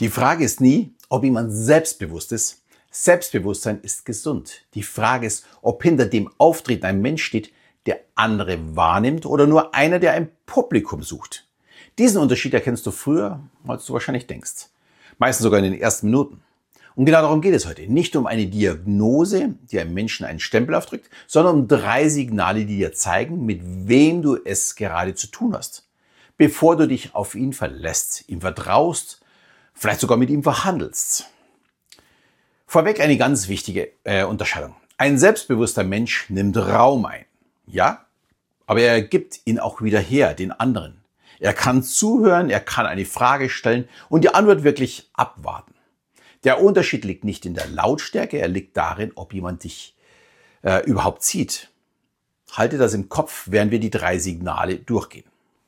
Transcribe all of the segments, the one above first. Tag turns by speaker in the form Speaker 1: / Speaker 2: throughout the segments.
Speaker 1: Die Frage ist nie, ob jemand selbstbewusst ist. Selbstbewusstsein ist gesund. Die Frage ist, ob hinter dem Auftreten ein Mensch steht, der andere wahrnimmt oder nur einer, der ein Publikum sucht. Diesen Unterschied erkennst du früher, als du wahrscheinlich denkst. Meistens sogar in den ersten Minuten. Und genau darum geht es heute. Nicht um eine Diagnose, die einem Menschen einen Stempel aufdrückt, sondern um 3 Signale, die dir zeigen, mit wem du es gerade zu tun hast. Bevor du dich auf ihn verlässt, ihm vertraust, vielleicht sogar mit ihm verhandelst. Vorweg eine ganz wichtige Unterscheidung. Ein selbstbewusster Mensch nimmt Raum ein. Ja, aber er gibt ihn auch wieder her, den anderen. Er kann zuhören, er kann eine Frage stellen und die Antwort wirklich abwarten. Der Unterschied liegt nicht in der Lautstärke, er liegt darin, ob jemand dich überhaupt sieht. Halte das im Kopf, während wir die 3 Signale durchgehen.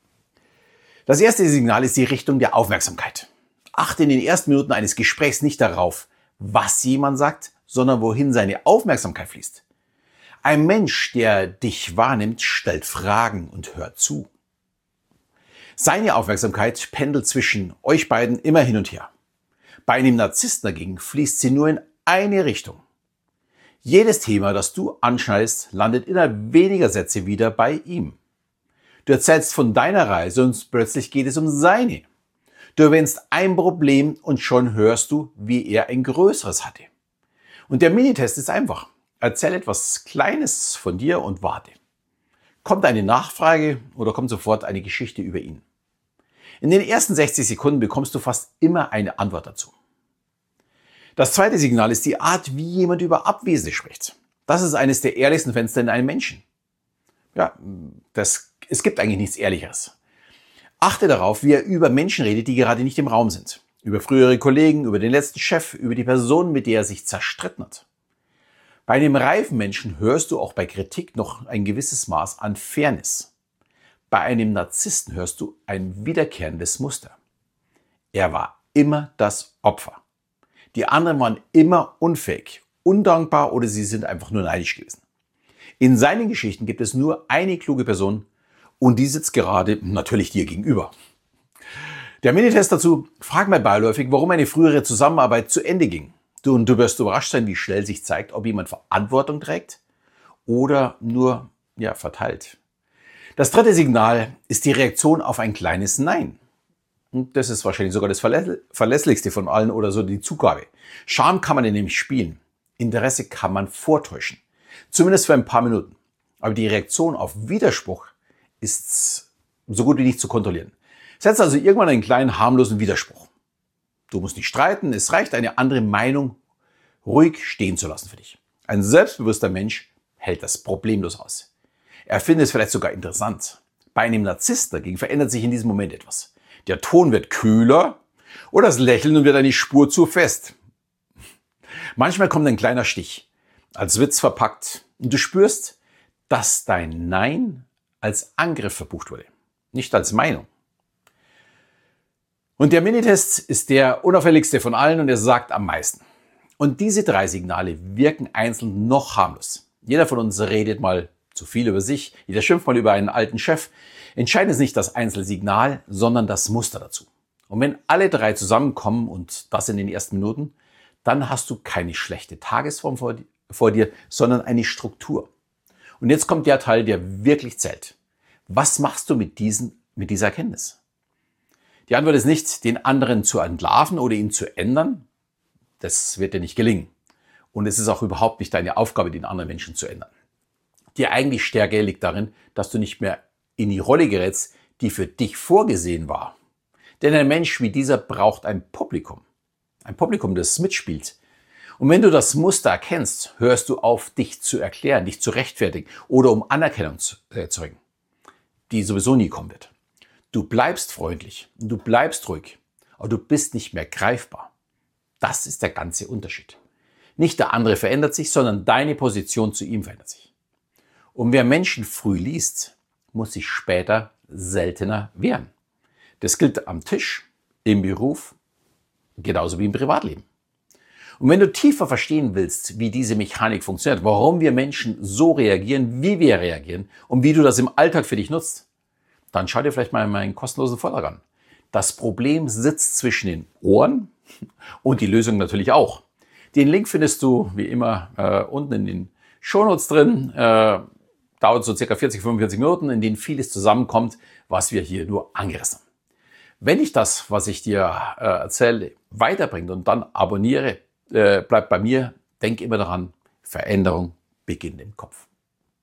Speaker 1: Das erste Signal ist die Richtung der Aufmerksamkeit. Achte in den ersten Minuten eines Gesprächs nicht darauf, was jemand sagt, sondern wohin seine Aufmerksamkeit fließt. Ein Mensch, der dich wahrnimmt, stellt Fragen und hört zu. Seine Aufmerksamkeit pendelt zwischen euch beiden immer hin und her. Bei einem Narzissten dagegen fließt sie nur in eine Richtung. Jedes Thema, das du anschneidest, landet innerhalb weniger Sätze wieder bei ihm. Du erzählst von deiner Reise und plötzlich geht es um seine. Du erwähnst ein Problem und schon hörst du, wie er ein größeres hatte. Und der Minitest ist einfach. Erzähl etwas Kleines von dir und warte. Kommt eine Nachfrage oder kommt sofort eine Geschichte über ihn? In den ersten 60 Sekunden bekommst du fast immer eine Antwort dazu. Das zweite Signal ist die Art, wie jemand über Abwesende spricht. Das ist eines der ehrlichsten Fenster in einem Menschen. Ja, es gibt eigentlich nichts Ehrlicheres. Achte darauf, wie er über Menschen redet, die gerade nicht im Raum sind. Über frühere Kollegen, über den letzten Chef, über die Person, mit der er sich zerstritten hat. Bei einem reifen Menschen hörst du auch bei Kritik noch ein gewisses Maß an Fairness. Bei einem Narzissten hörst du ein wiederkehrendes Muster. Er war immer das Opfer. Die anderen waren immer unfähig, undankbar oder sie sind einfach nur neidisch gewesen. In seinen Geschichten gibt es nur eine kluge Person und die sitzt gerade natürlich dir gegenüber. Der Minitest dazu: Frag mal beiläufig, warum eine frühere Zusammenarbeit zu Ende ging. Du wirst überrascht sein, wie schnell sich zeigt, ob jemand Verantwortung trägt oder nur verteilt. Das dritte Signal ist die Reaktion auf ein kleines Nein. Und das ist wahrscheinlich sogar das verlässlichste von allen oder so die Zugabe. Charme kann man nämlich spielen. Interesse kann man vortäuschen. Zumindest für ein paar Minuten. Aber die Reaktion auf Widerspruch ist so gut wie nicht zu kontrollieren. Setz also irgendwann einen kleinen harmlosen Widerspruch. Du musst nicht streiten, es reicht, eine andere Meinung ruhig stehen zu lassen für dich. Ein selbstbewusster Mensch hält das problemlos aus. Er findet es vielleicht sogar interessant. Bei einem Narzissten dagegen verändert sich in diesem Moment etwas. Der Ton wird kühler oder das Lächeln wird eine Spur zu fest. Manchmal kommt ein kleiner Stich, als Witz verpackt, und du spürst, dass dein Nein als Angriff verbucht wurde, nicht als Meinung. Und der Minitest ist der unauffälligste von allen und er sagt am meisten. Und diese 3 Signale wirken einzeln noch harmlos. Jeder von uns redet mal zu viel über sich, jeder schimpft mal über einen alten Chef. Entscheidend ist nicht das Einzelsignal, sondern das Muster dazu. Und wenn alle 3 zusammenkommen und das in den ersten Minuten, dann hast du keine schlechte Tagesform vor dir, sondern eine Struktur. Und jetzt kommt der Teil, der wirklich zählt. Was machst du mit dieser Erkenntnis? Die Antwort ist nicht, den anderen zu entlarven oder ihn zu ändern. Das wird dir nicht gelingen. Und es ist auch überhaupt nicht deine Aufgabe, den anderen Menschen zu ändern. Die eigentliche Stärke liegt darin, dass du nicht mehr in die Rolle gerätst, die für dich vorgesehen war. Denn ein Mensch wie dieser braucht ein Publikum. Ein Publikum, das mitspielt. Und wenn du das Muster erkennst, hörst du auf, dich zu erklären, dich zu rechtfertigen oder um Anerkennung zu erzeugen, die sowieso nie kommen wird. Du bleibst freundlich, du bleibst ruhig, aber du bist nicht mehr greifbar. Das ist der ganze Unterschied. Nicht der andere verändert sich, sondern deine Position zu ihm verändert sich. Und wer Menschen früh liest, muss sich später seltener wehren. Das gilt am Tisch, im Beruf, genauso wie im Privatleben. Und wenn du tiefer verstehen willst, wie diese Mechanik funktioniert, warum wir Menschen so reagieren, wie wir reagieren und wie du das im Alltag für dich nutzt, dann schau dir vielleicht mal meinen kostenlosen Vortrag an. Das Problem sitzt zwischen den Ohren Und die Lösung natürlich auch. Den Link findest du wie immer unten in den Shownotes drin. Dauert so circa 40-45 Minuten, in denen vieles zusammenkommt, was wir hier nur angerissen haben. Wenn dich das, was ich dir erzähle, weiterbringt und dann abonniere, bleib bei mir, denk immer daran, Veränderung beginnt im Kopf.